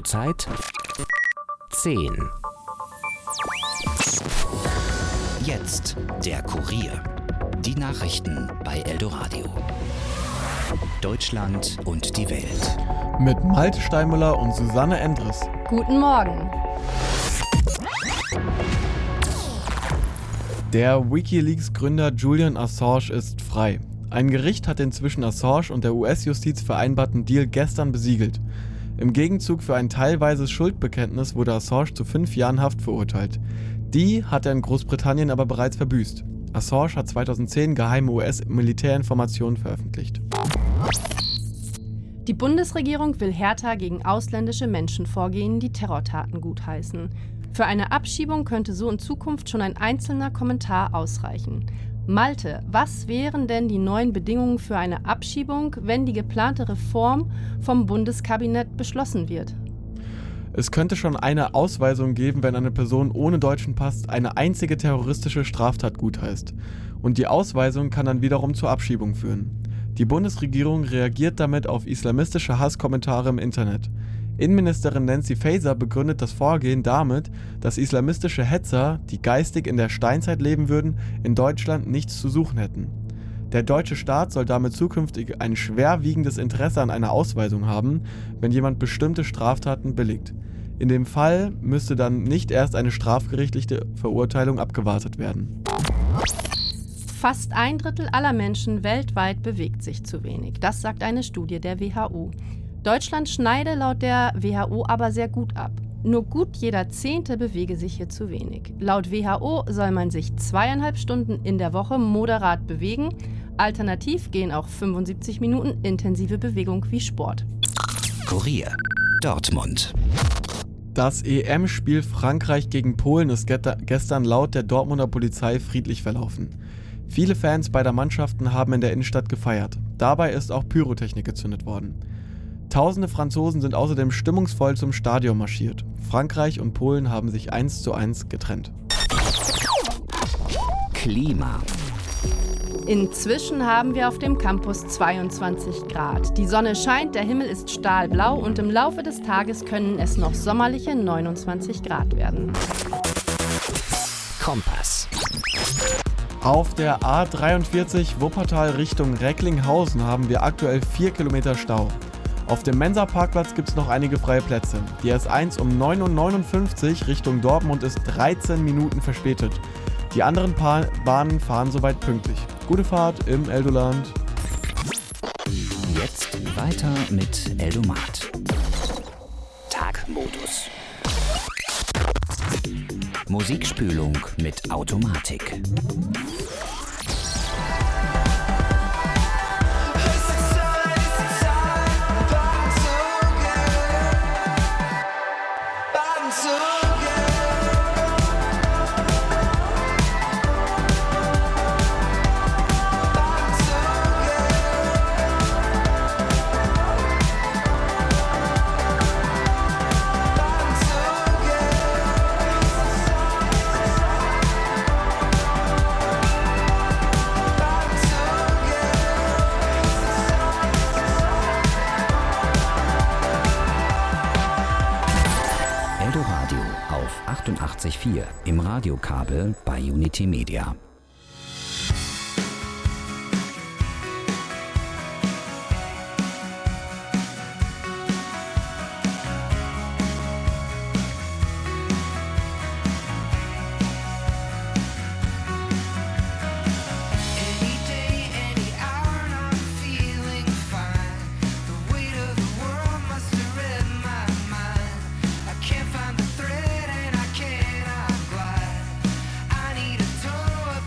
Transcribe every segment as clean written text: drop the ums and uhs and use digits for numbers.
Uhrzeit 10. Jetzt der Kurier. Die Nachrichten bei Eldoradio. Deutschland und die Welt. Mit Malte Steinmüller und Susanne Endres. Guten Morgen. Der WikiLeaks-Gründer Julian Assange ist frei. Ein Gericht hat den zwischen Assange und der US-Justiz vereinbarten Deal gestern besiegelt. Im Gegenzug für ein teilweises Schuldbekenntnis wurde Assange zu 5 Jahren Haft verurteilt. Die hat er in Großbritannien aber bereits verbüßt. Assange hat 2010 geheime US-Militärinformationen veröffentlicht. Die Bundesregierung will härter gegen ausländische Menschen vorgehen, die Terrortaten gutheißen. Für eine Abschiebung könnte so in Zukunft schon ein einzelner Kommentar ausreichen. Malte, was wären denn die neuen Bedingungen für eine Abschiebung, wenn die geplante Reform vom Bundeskabinett beschlossen wird? Es könnte schon eine Ausweisung geben, wenn eine Person ohne deutschen Pass eine einzige terroristische Straftat gutheißt. Und die Ausweisung kann dann wiederum zur Abschiebung führen. Die Bundesregierung reagiert damit auf islamistische Hasskommentare im Internet. Innenministerin Nancy Faeser begründet das Vorgehen damit, dass islamistische Hetzer, die geistig in der Steinzeit leben würden, in Deutschland nichts zu suchen hätten. Der deutsche Staat soll damit zukünftig ein schwerwiegendes Interesse an einer Ausweisung haben, wenn jemand bestimmte Straftaten billigt. In dem Fall müsste dann nicht erst eine strafgerichtliche Verurteilung abgewartet werden. Fast 1/3 aller Menschen weltweit bewegt sich zu wenig. Das sagt eine Studie der WHO. Deutschland schneide laut der WHO aber sehr gut ab. Nur gut jeder 10. bewege sich hier zu wenig. Laut WHO soll man sich 2,5 Stunden in der Woche moderat bewegen. Alternativ gehen auch 75 Minuten intensive Bewegung wie Sport. Kurier. Dortmund. Das EM-Spiel Frankreich gegen Polen ist gestern laut der Dortmunder Polizei friedlich verlaufen. Viele Fans beider Mannschaften haben in der Innenstadt gefeiert. Dabei ist auch Pyrotechnik gezündet worden. Tausende Franzosen sind außerdem stimmungsvoll zum Stadion marschiert. Frankreich und Polen haben sich 1:1 getrennt. Klima. Inzwischen haben wir auf dem Campus 22 Grad. Die Sonne scheint, der Himmel ist stahlblau und im Laufe des Tages können es noch sommerliche 29 Grad werden. Kompass. Auf der A43 Wuppertal Richtung Recklinghausen haben wir aktuell 4 Kilometer Stau. Auf dem Mensa-Parkplatz gibt es noch einige freie Plätze. Die S1 um 9:59 Uhr Richtung Dortmund ist 13 Minuten verspätet. Die anderen Bahnen fahren soweit pünktlich. Gute Fahrt im Eldoland. Jetzt weiter mit Eldomat. Tagmodus. Musikspülung mit Automatik. Eldoradio auf 88,4 im Radiokabel bei Unity Media. Find the thread and I cannot glide. I need a toe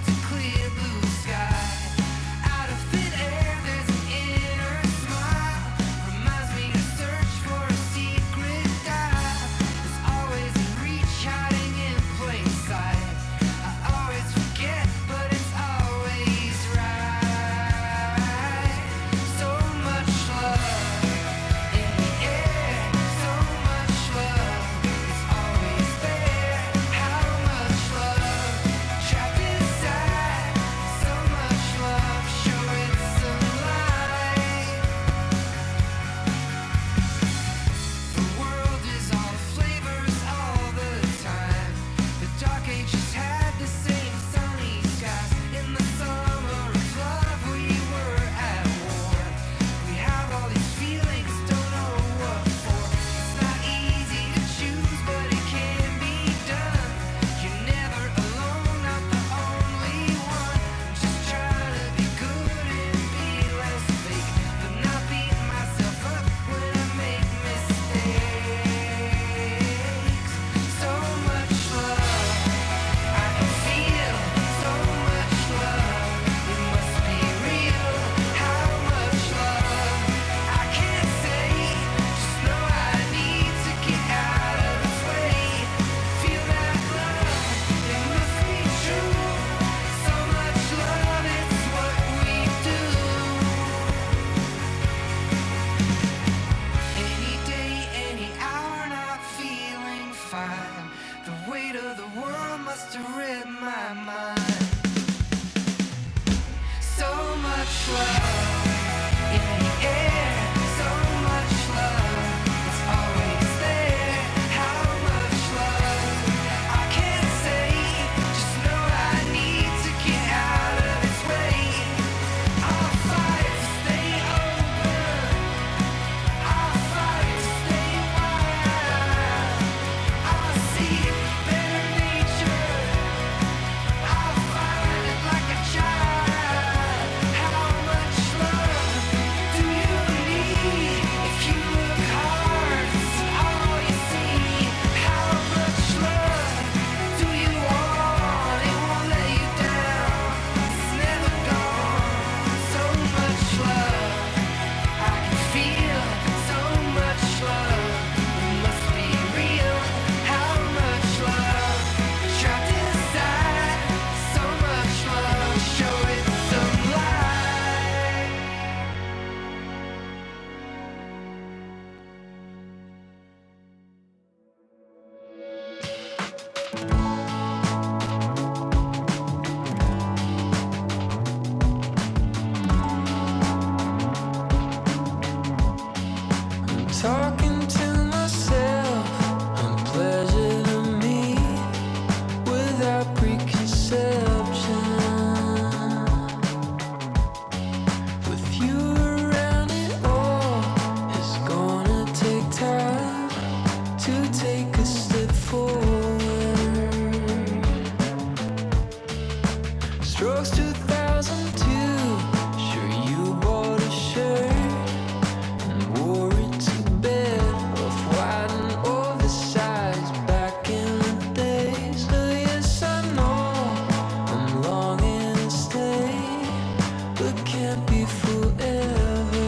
Strokes 2002. Sure, you bought a shirt and wore it to bed. Off-white and oversized back in the day. So yes, I know I'm longing to stay, but can't be forever.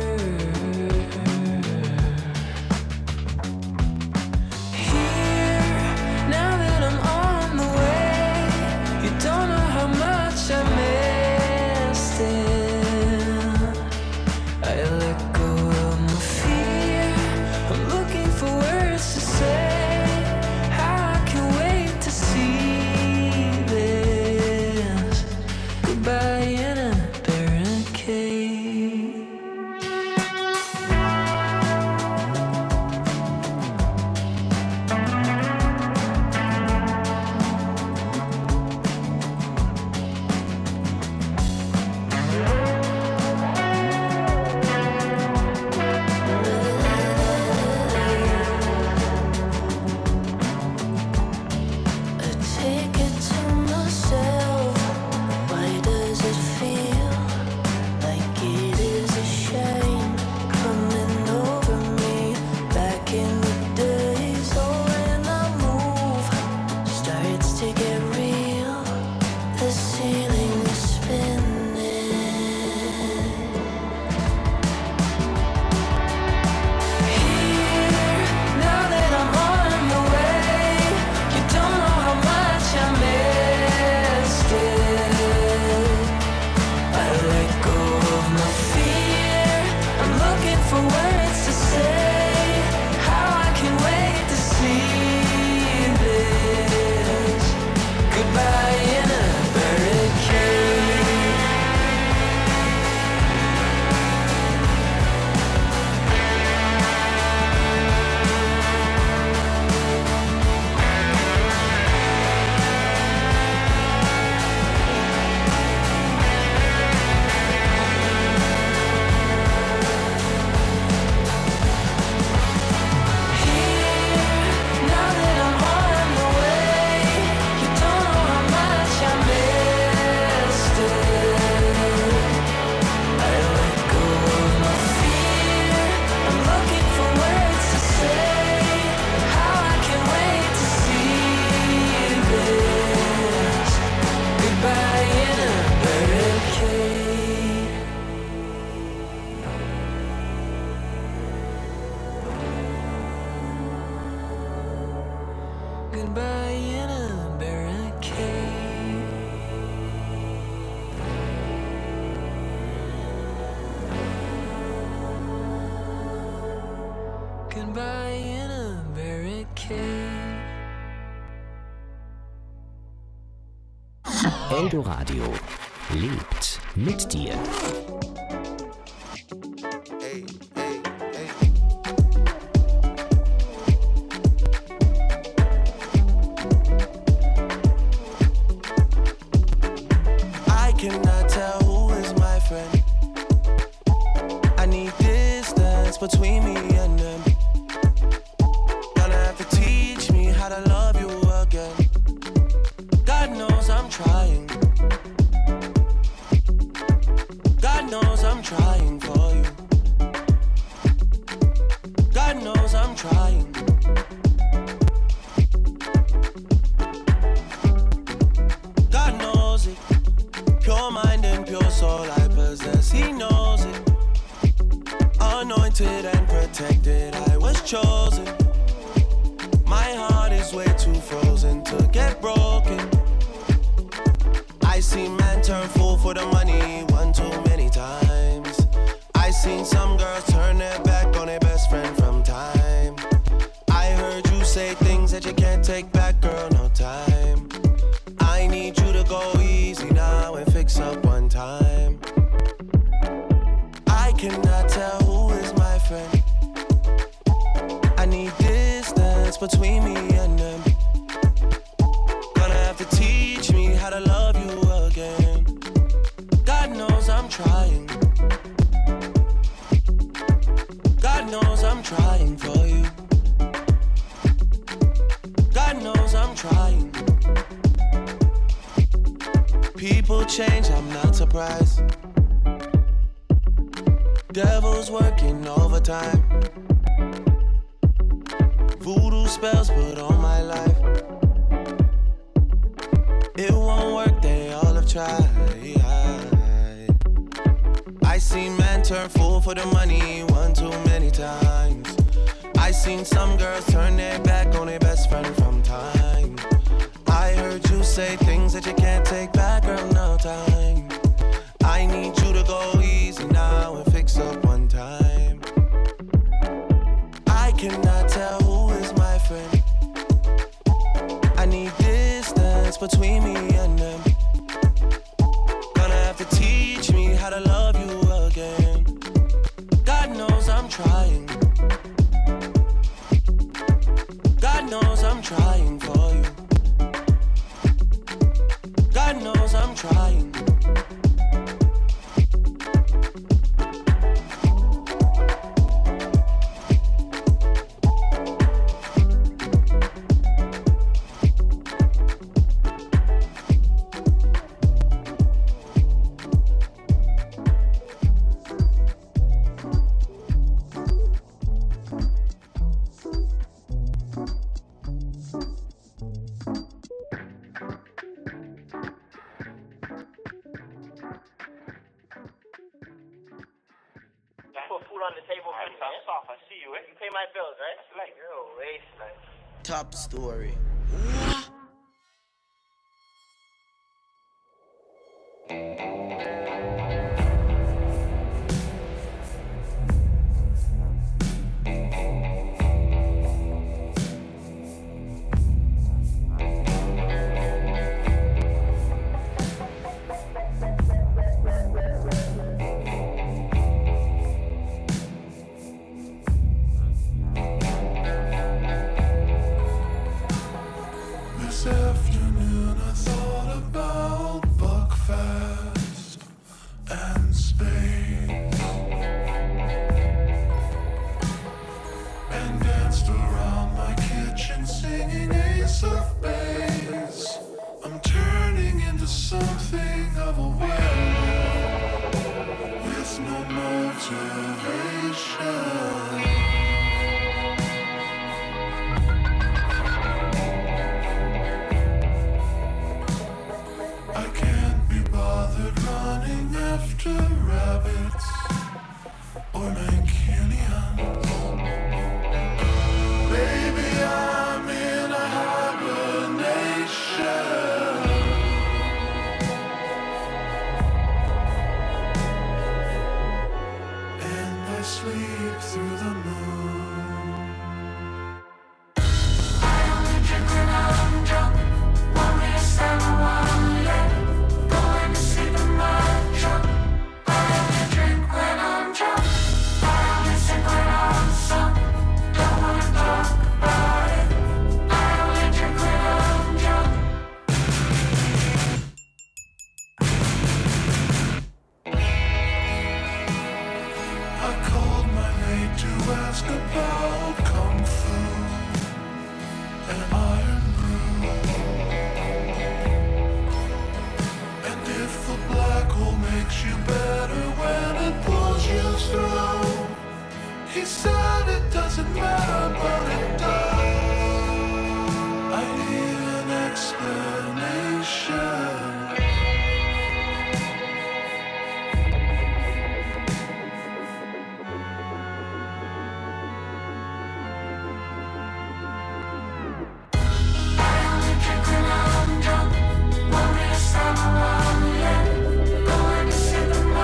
Here, now that I'm on the way, you don't know how much I missed it. I let go of my fear. I'm looking for words to say. How I can wait to see this. Goodbye in a barricade. I take it to myself. Why does it feel like it is a shame coming over me back in the days? Oh, when I move, starts to get real. The ceiling is spinning. Here, now that I'm on the way, you don't know how much I missed it. I let go of my fear. I'm looking for words to say. How I can wait to see this. Goodbye in a barricade. Now that I'm on the way, you don't know how much I missed it. I let go of my fear. I'm looking for words to say. How I can wait to see this. Goodbye in a barricade. Goodbye in a barricade. Goodbye in a barricade. Eldoradio lebt mit dir. Hey, hey, hey. I cannot tell who is my friend. I need distance between me and them. Gonna have to teach me how to love you again. God knows I'm trying. God knows I'm trying for you. God knows I'm trying. God knows it. Pure mind and pure soul I possess. He knows it. Anointed and protected, I was chosen. My heart is way too frozen to get broken. I seen man turn fool for the money one too many times. I seen some girls turn their back on their best friend from time. I heard you say things that you can't take back, girl, no time. I need you to go easy now and fix up one time. I cannot tell who is my friend. I need distance between me and them. Gonna have to teach me how to love you again. God knows I'm trying. God knows I'm trying for you. God knows People change, I'm not surprised. Devil's working overtime. Voodoo spells put on my life. It won't work, they all have tried. I seen men turn fool for the money one too many times. I seen some girls turn their back on their best friend from time. I heard you say things that you can't take back, girl, no time. I need you to go easy now and fix up one time. I cannot tell who is my friend. I need distance between me and them. Gonna have to teach me how to love you again. God knows I'm trying. God knows I'm trying for you. God knows I'm trying. Top story.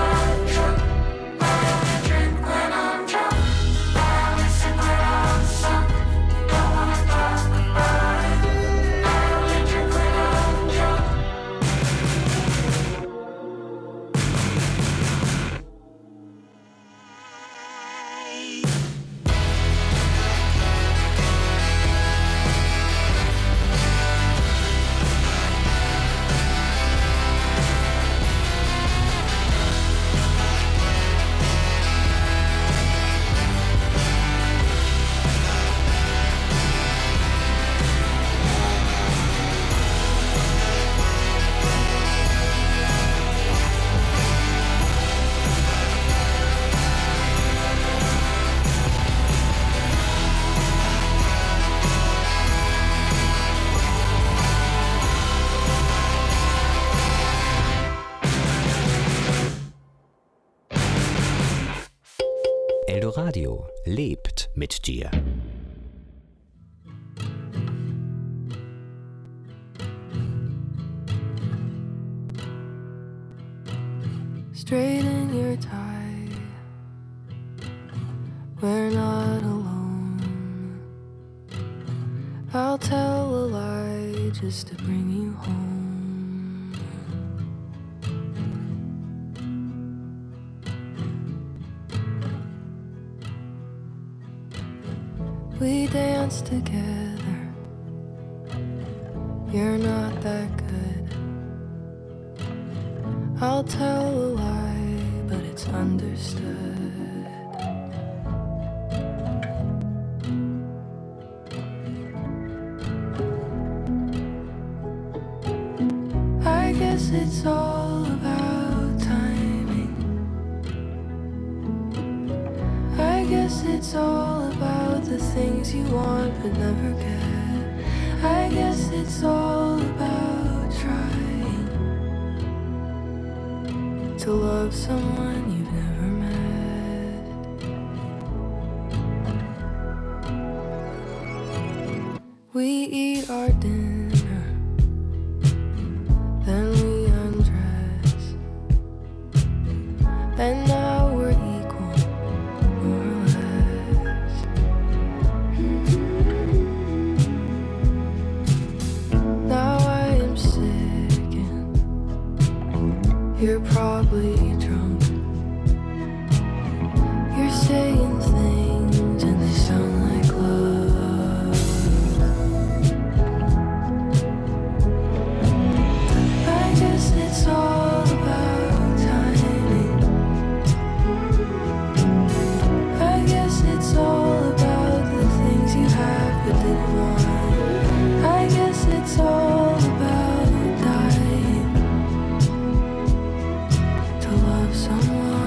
Drink when I'm drunk, I only sing when I'm sung. Eldoradio lebt mit dir. Straighten your tie. We're not alone. I'll tell a lie just to bring you home. We dance together. You're not that good. I'll tell a lie, but it's understood. I guess it's all about timing. I guess it's all about the things you want but never get. I guess it's all about trying to love someone you've never met. We eat our dinner, then we undress, and now we're equal, more or less. Now I am sick and you're probably drunk. You're saying things and they sound like love. I guess it's all about timing. I guess it's all about the things you have but didn't want. I guess it's all about dying to love someone.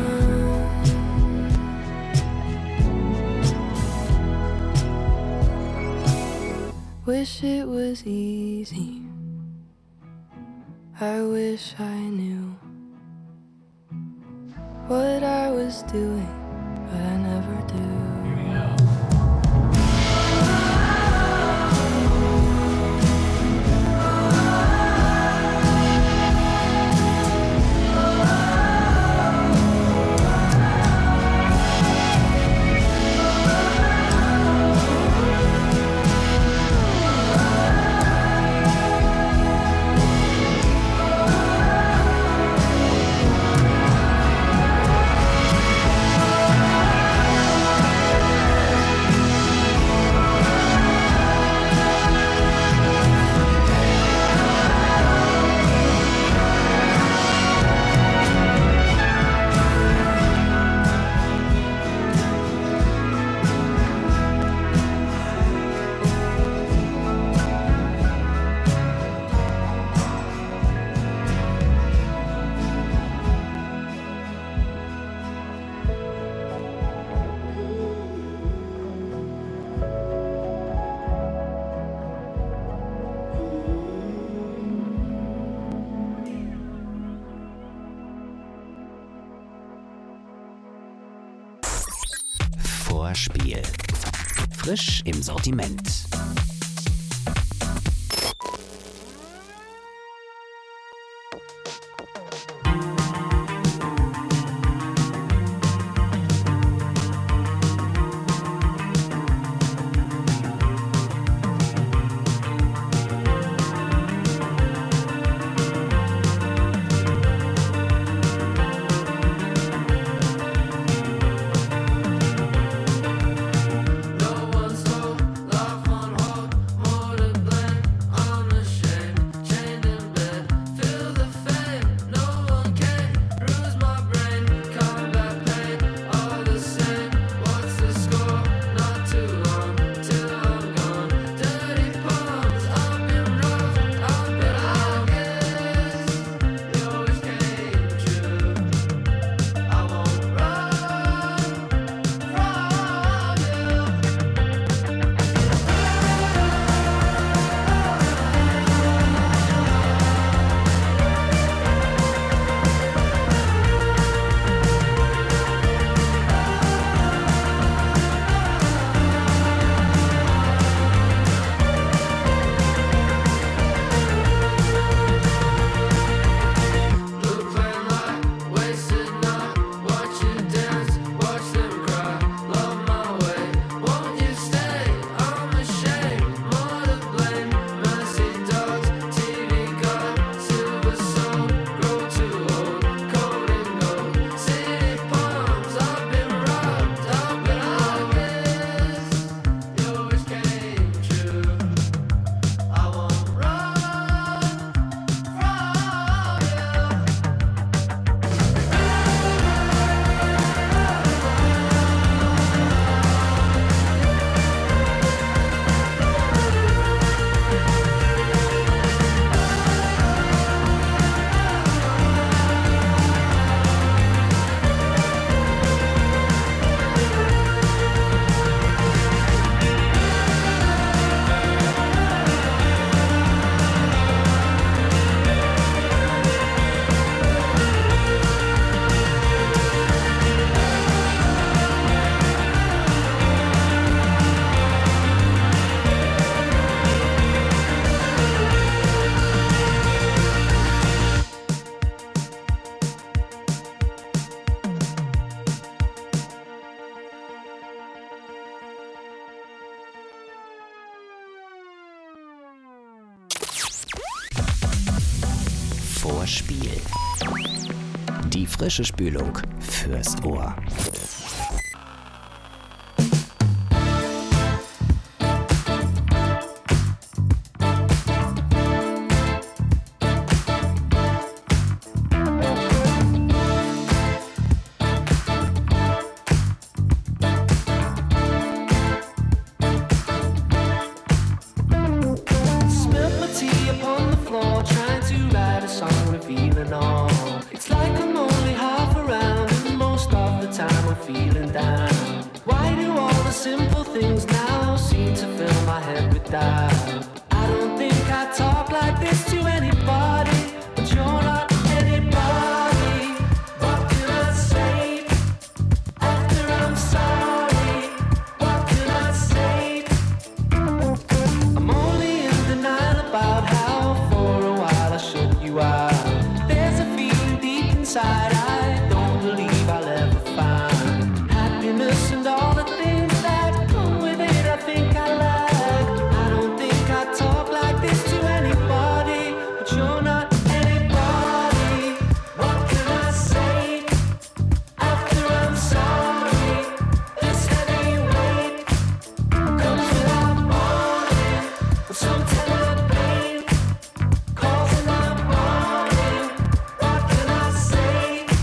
Wish it was easy. I wish I knew what I was doing, but I never do. Vorspiel. Frisch im Sortiment. frische Spülung fürs Ohr. Calls in the morning, what can I say?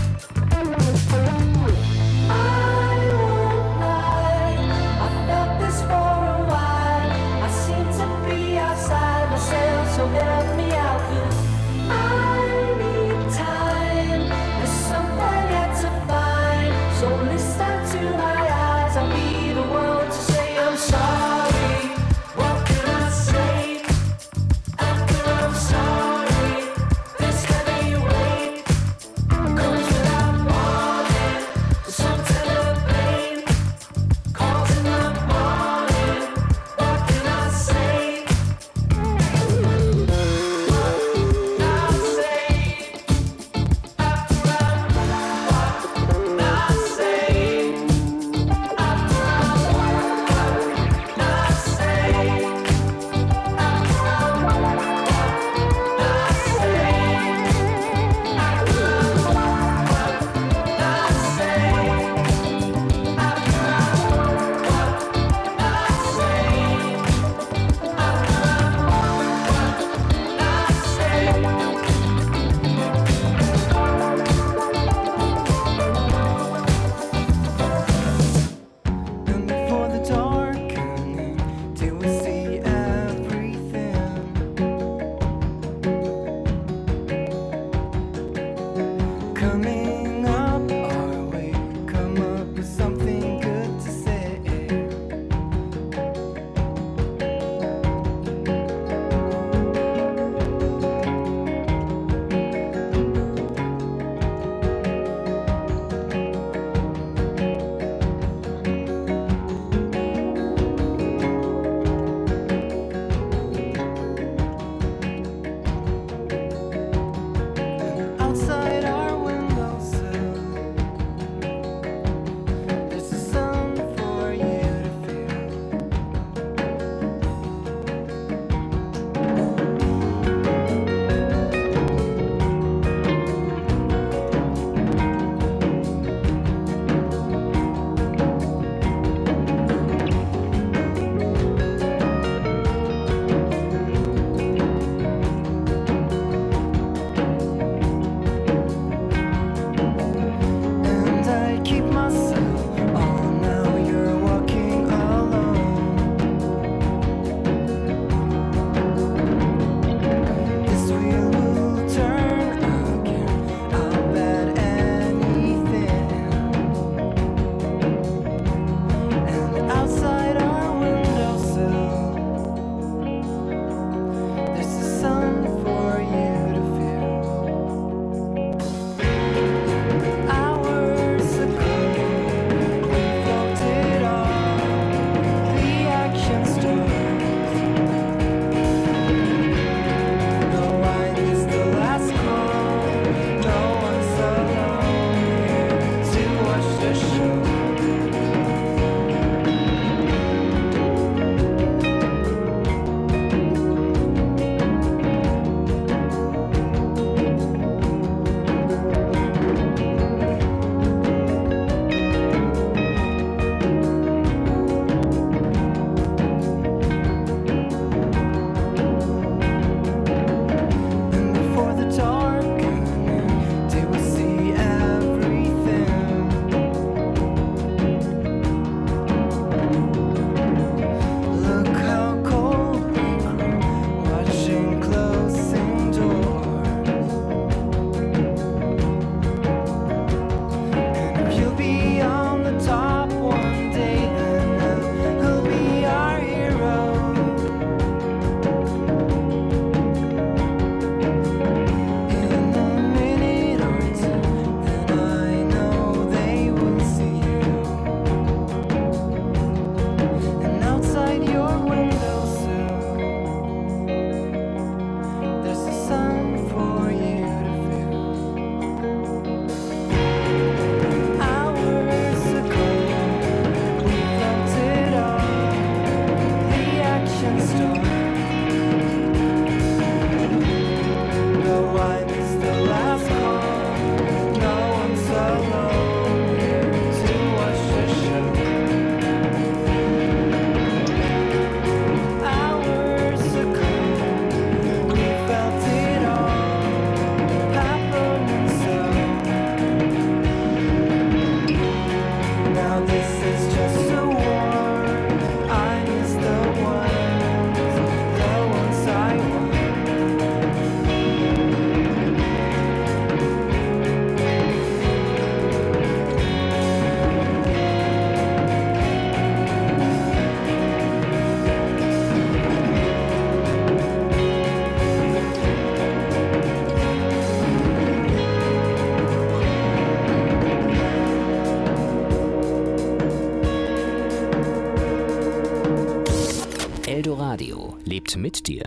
lebt mit dir.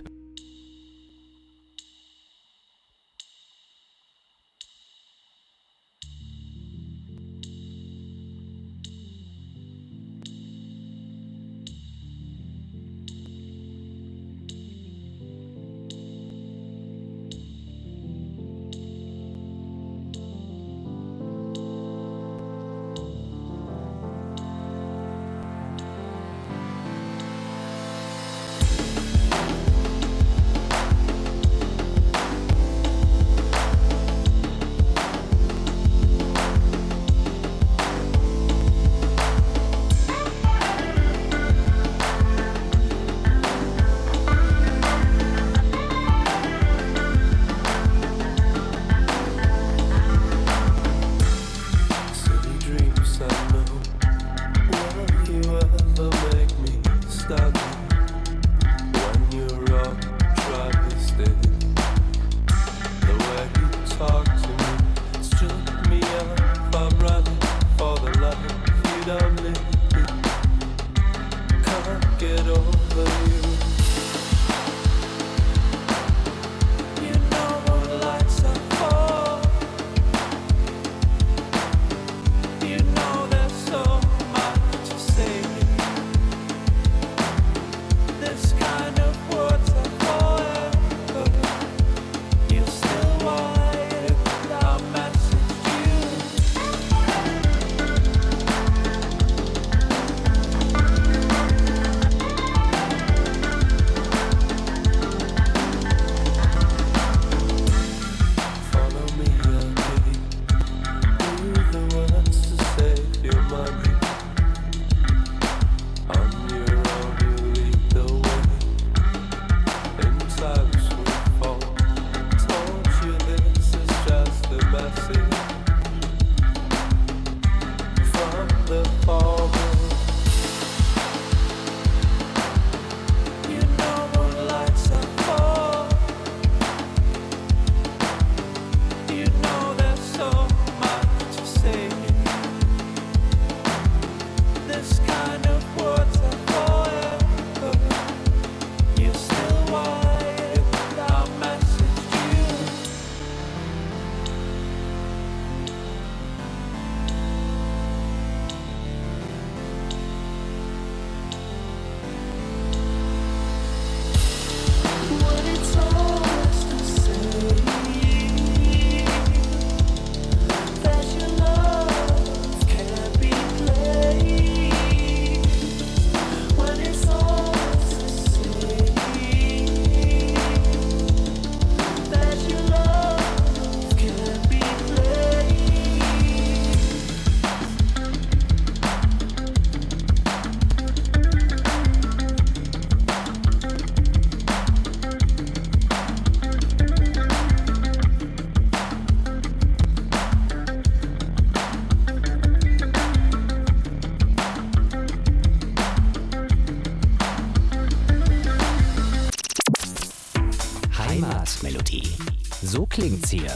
Heimatmelodie. So klingt's hier.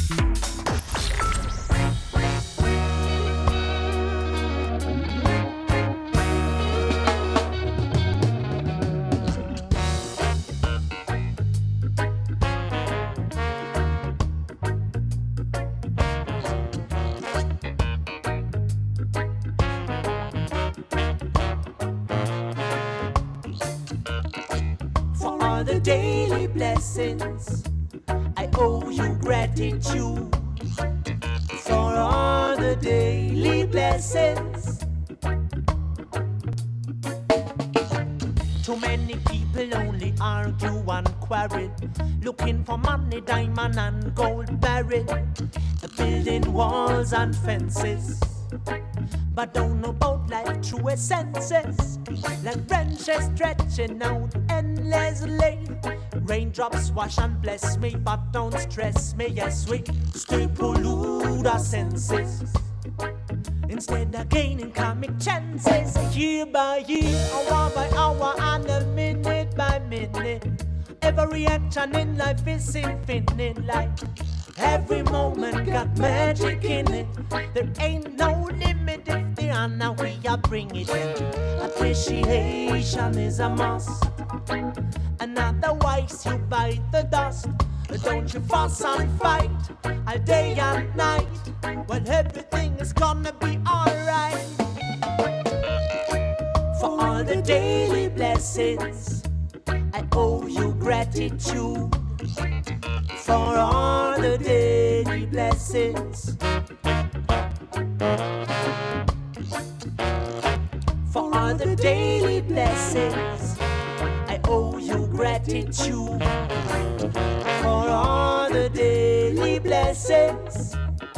The daily blessings, I owe you gratitude for all the daily blessings. Too many people only argue and quarrel, looking for money, diamond and gold barrel, building walls and fences, but don't know about life true essences. Like branches stretching out endlessly, raindrops wash and bless me, but don't stress me. Yes, we still pollute our senses instead of gaining comic chances. Year by year, hour by hour, and a minute by minute, every action in life is infinite. Like every moment got magic in it. There ain't no limit if the honor we are bring it in. Appreciation is a must, and Don't you fuss and fight all day and night. Well, everything is gonna be alright. For all the daily blessings, I owe you gratitude. For all the daily blessings, for all the daily blessings, I owe you gratitude. For all the daily blessings,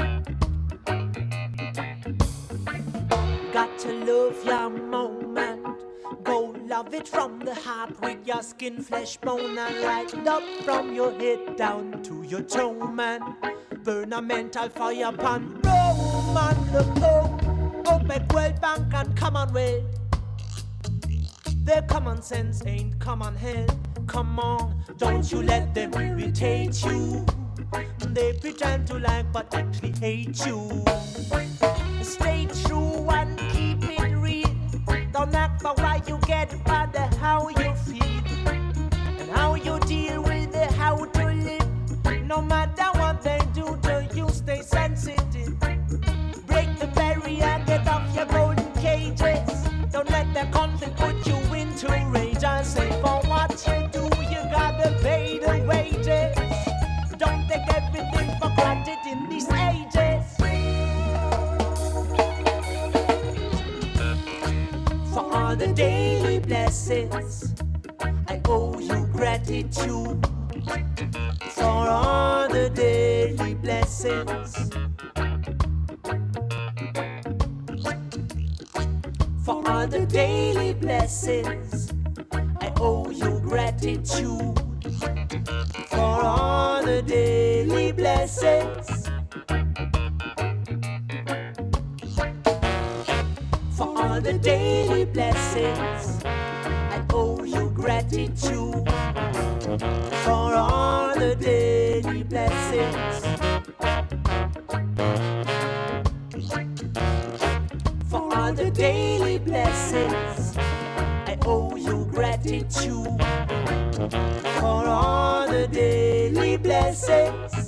got to love your moment. Go love it from the heart with your skin, flesh, bone, and right up from your head down to your toe, man. Burn a mental fire upon Rome and look up at World Bank and Commonwealth. Their common sense ain't common hell. Come on, don't you let them irritate you. They pretend to like but actually hate you. Stay true and keep it real. Don't act for why you get, but how you feel and how you deal with it, how to live. No matter what they do to you, stay sensitive. Break the barrier, get off your golden cages. Don't let the conflict put you into rage. I say for what you do, you gotta pay the wages. Don't take everything for granted in these ages. For all the daily blessings, I owe you gratitude. For all the daily blessings, for all the daily blessings, I owe you gratitude. For all the daily blessings, for all the daily blessings, I owe you gratitude. For all the daily blessings, for all the daily blessings, I owe you gratitude. For all the daily blessings.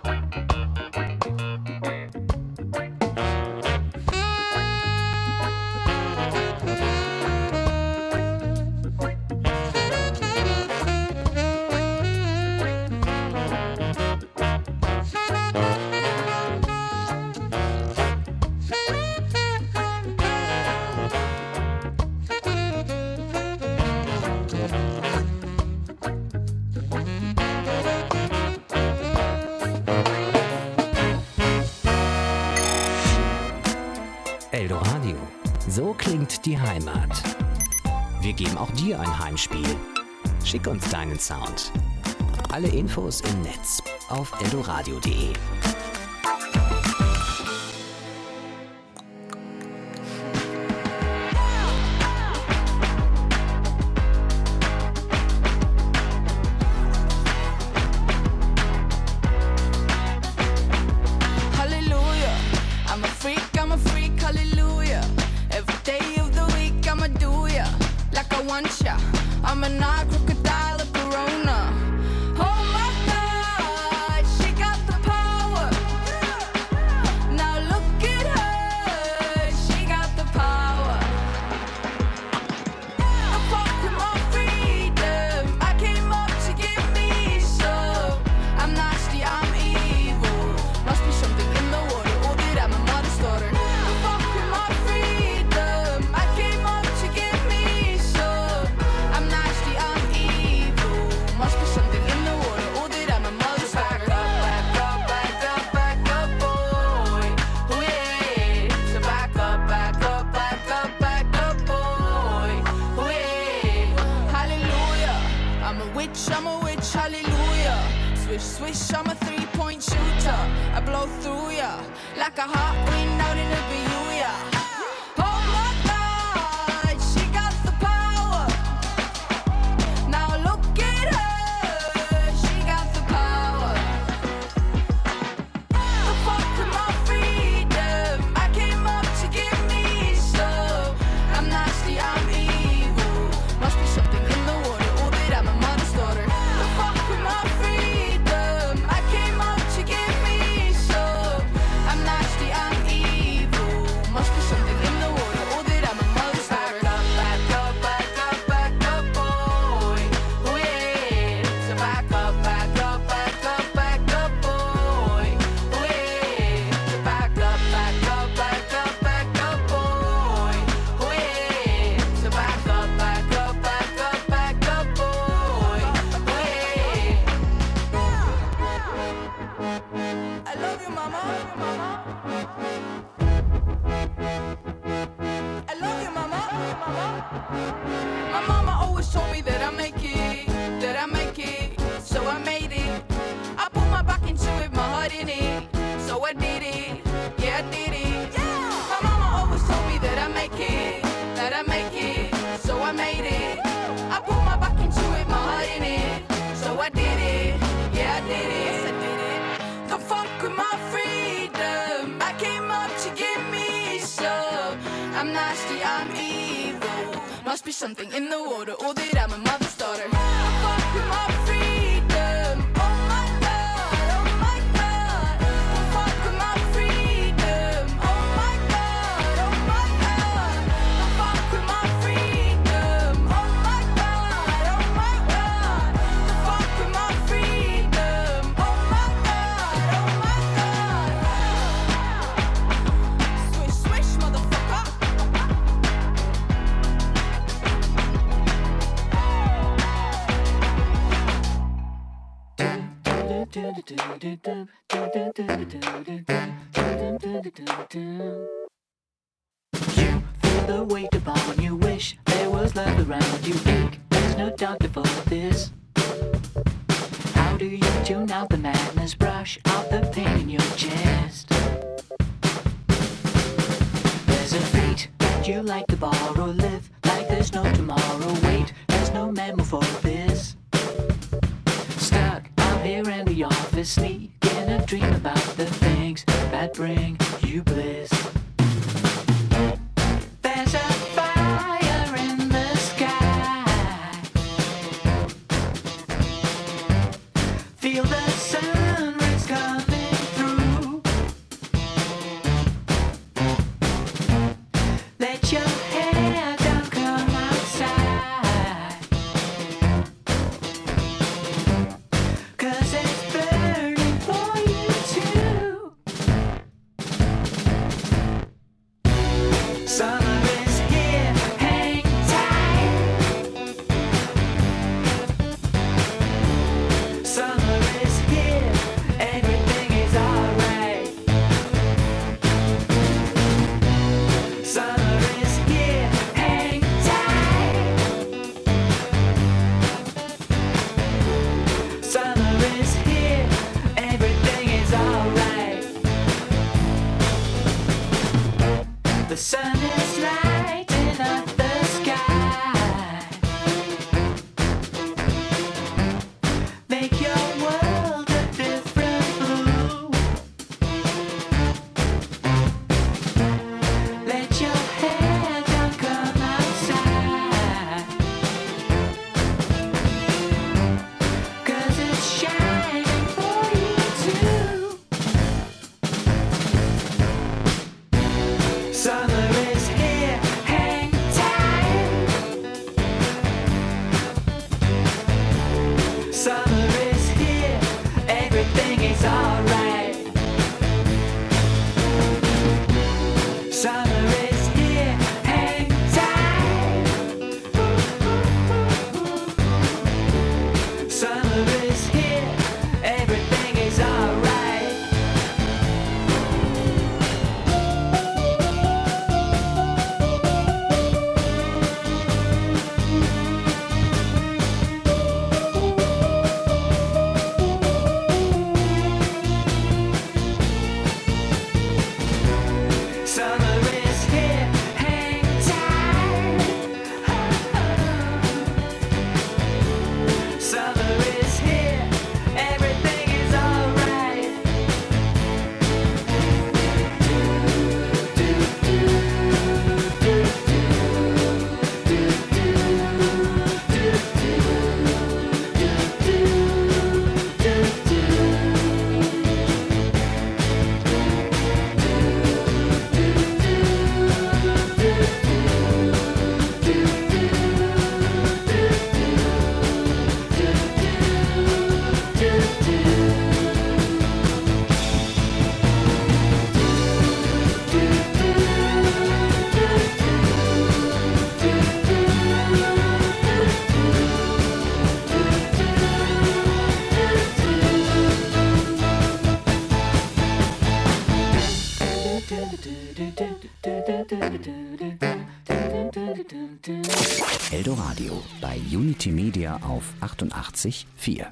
Eldoradio. So klingt die Heimat. Wir geben auch dir ein Heimspiel. Schick uns deinen Sound. Alle Infos im Netz auf eldoradio.de. Freedom I love you, mama. My mama always told me that I make it, so I made it. I put my back into it, my heart in it, so I did it, yeah, I did it. My mama always told me that I make it, so I made it. I put my back into it, my heart in it, so I did it, yeah, I did it. Yes, I did it. Don't fuck with my freedom. I came up to give me some. I'm nasty, I'm evil. Must be something in the water, or that I'm a mother's daughter. Don't fuck with my freedom. Oh my God, oh my God. Don't fuck with my freedom. Oh my God, oh my God. Don't fuck with my freedom. Oh my God, oh my God. Don't fuck with my freedom. Oh my God, oh my God. Swish, swish, motherfucker. You feel the weight upon you, wish there was love around you. Ache, there's no doctor for this. How do you tune out the madness, brush out the pain in your chest? There's a fate that you like to borrow, live like there's no tomorrow. Wait, there's no memo for this. Stuck out here in the office, sneaking a dream about the things that bring you bliss. There's a fire in the sky. Feel the sun rays coming through. Let your hair down, come outside. 'Cause it's burning for you too. Summer is here, hang tight. Summer is here, everything is alright. Summer is here, hang tight. Summer is here, everything is alright. The sun is lighting up the sky. Make your world a different blue. Let your hair down, come outside. 'Cause it's shining for you too. Summer is here. Eldoradio bei Unity Media auf 88,4.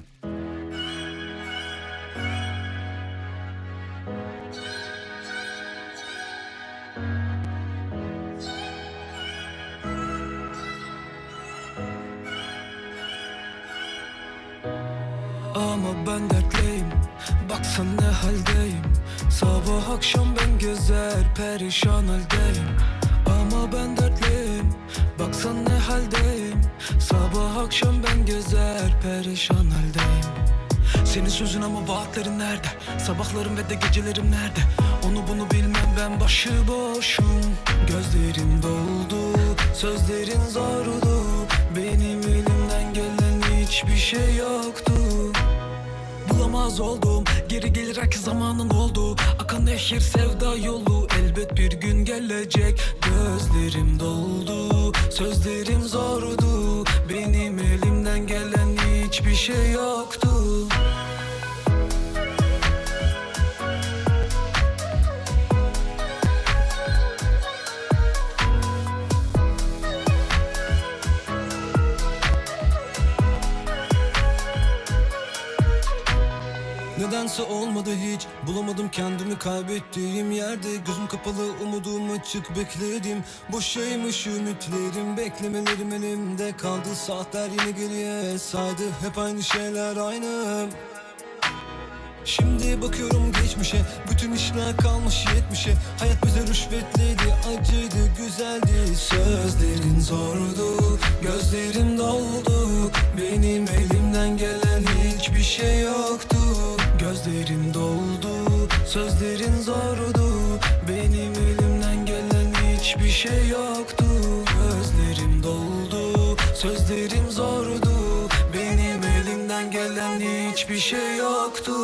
Ama ben dertliyim, baksan ne haldeyim. Sabah akşam ben gezer perişan haldeyim. Ama ben dertliyim, baksan ne haldeyim. Sabah akşam ben gezer perişan haldeyim. Senin sözün ama vaatlerin nerede? Sabahlarım ve de gecelerim nerede? Onu bunu bilmem, ben başıboşum. Gözlerim doldu, sözlerin zordu. Benim elimden gelen hiçbir şey yoktu. Bulamaz oldum, geri gelir herkes zamanın oldu. Akan nehir sevda yolu, elbet bir gün gelecek. Gözlerim doldu, sözlerim zordu. Benim elimden gelen hiçbir şey yoktu. Nedense olmadı hiç, bulamadım kendimi kaybettiğim yerde. Gözüm kapalı, umudum açık bekledim. Boşaymış ümitlerim, beklemelerim elimde kaldı. Saatler yine geriye saydı, hep aynı şeyler aynı. Şimdi bakıyorum geçmişe, bütün işler kalmış 70'e. Hayat bize rüşvetliydi, acıydı, güzeldi. Sözlerin zordu, gözlerim doldu. Benim elimden gelen hiçbir şey yoktu. Gözlerim doldu, sözlerin zordu. Benim elimden gelen hiçbir şey yoktu. Gözlerim doldu, sözlerim zordu. Benim elimden gelen hiçbir şey yoktu.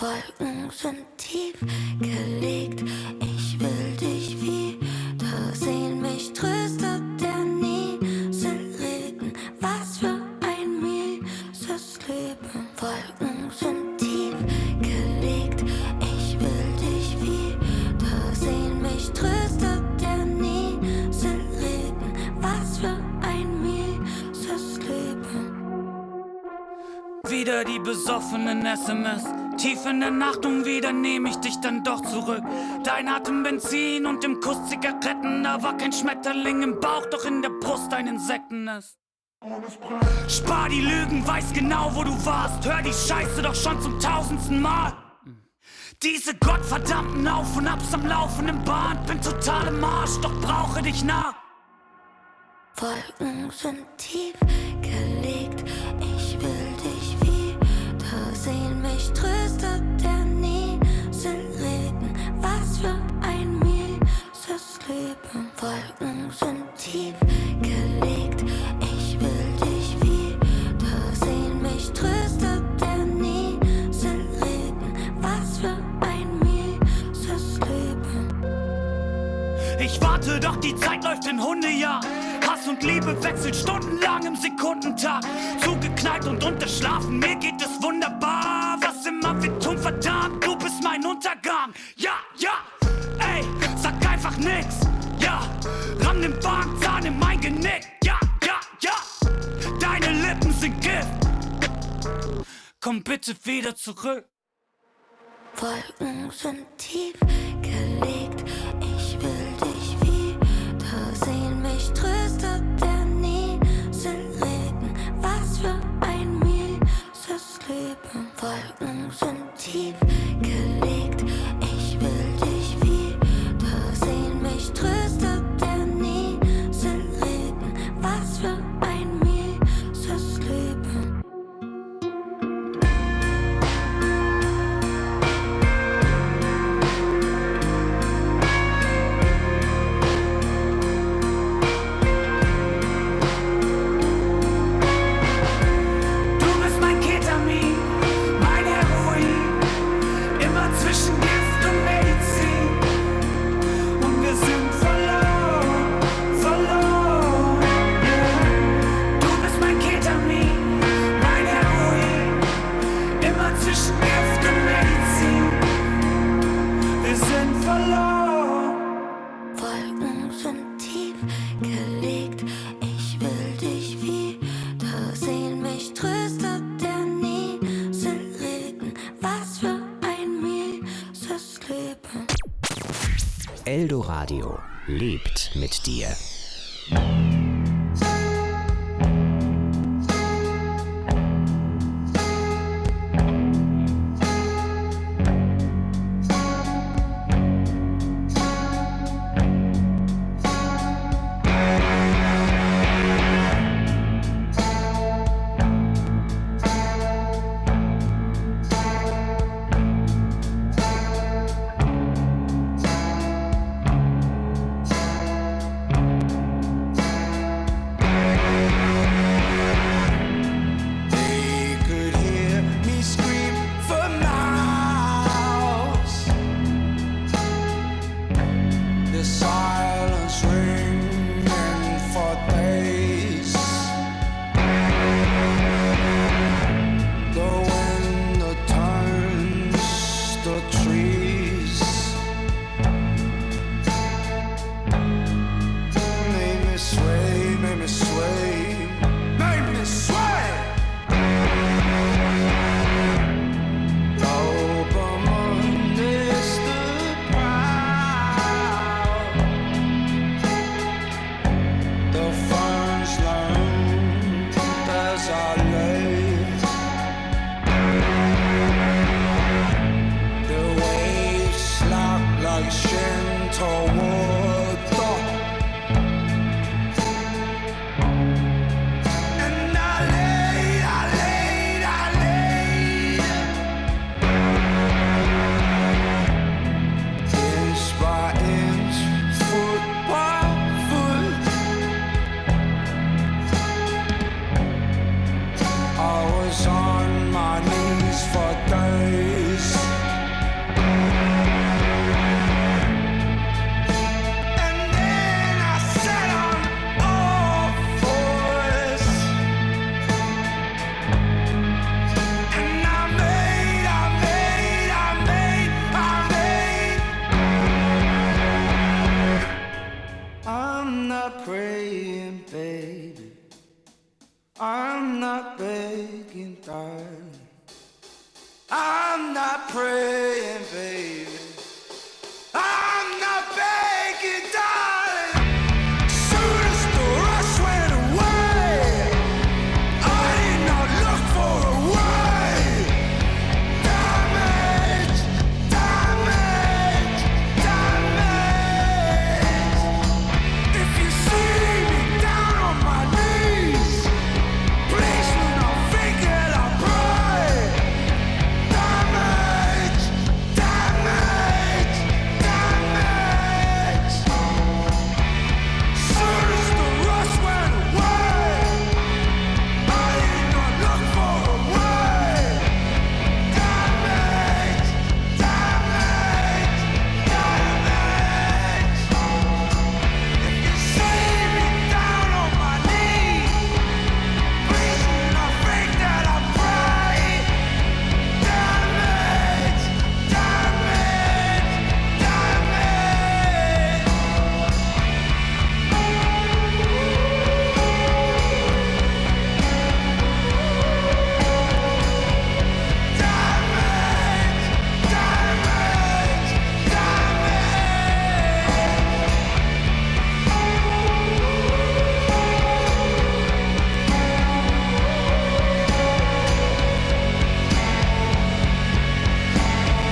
Wolken sind tief gelegt. Ich will dich wieder sehen. Mich tröstet der Nieselregen. Was für ein mieses Leben. Wolken sind tief gelegt. Ich will dich wieder sehen. Mich tröstet der Nieselregen. Was für ein mieses Leben. Wieder die besoffenen SMS. Tief in der Nacht und wieder nehm ich dich dann doch zurück. Dein Atem Benzin und im Kuss Zigaretten. Da war kein Schmetterling im Bauch, doch in der Brust ein Insektennest. Spar die Lügen, weiß genau, wo du warst. Hör die Scheiße doch schon zum 1000. Mal. Diese gottverdammten Auf- und Abs am laufenden Band. Bin total im Arsch, doch brauche dich nah. Wolken sind tief gelegt. Ich will dich wieder sehen. Mich tröstet der Nieselregen. Was für ein mieses Leben. Wolken sind tief gelegt. Ich will dich wieder sehen. Mich tröstet der Nieselregen. Was für ein mieses Leben. Ich warte, doch die Zeit läuft in Hundejahr. Hass und Liebe wechseln stundenlang im Sekundentag. Zugeknallt und unterschlafen, mir geht es wunderbar. Was immer wir tun, verdammt, du bist mein Untergang. Ja, ja, ey, sag einfach nix. Ja, ramm den Bankzahn in mein Genick. Ja, ja, ja, deine Lippen sind Gift. Komm bitte wieder zurück. Wolken sind tief gelegt. Ich will dich wieder sehen. Mich tröstet der Nieselregen. Was für ein mieses Leben. Wolken sind tief gelegt. Ich will dich wieder sehen. Mich tröstet der Nieselregen. Was für ein mieses Leben. Wolken sind tief gelegt. Ich will dich wieder sehen. Mich tröstet der Nieselregen. Was für ein mieses Leben. Eldoradio lebt mit dir. pray.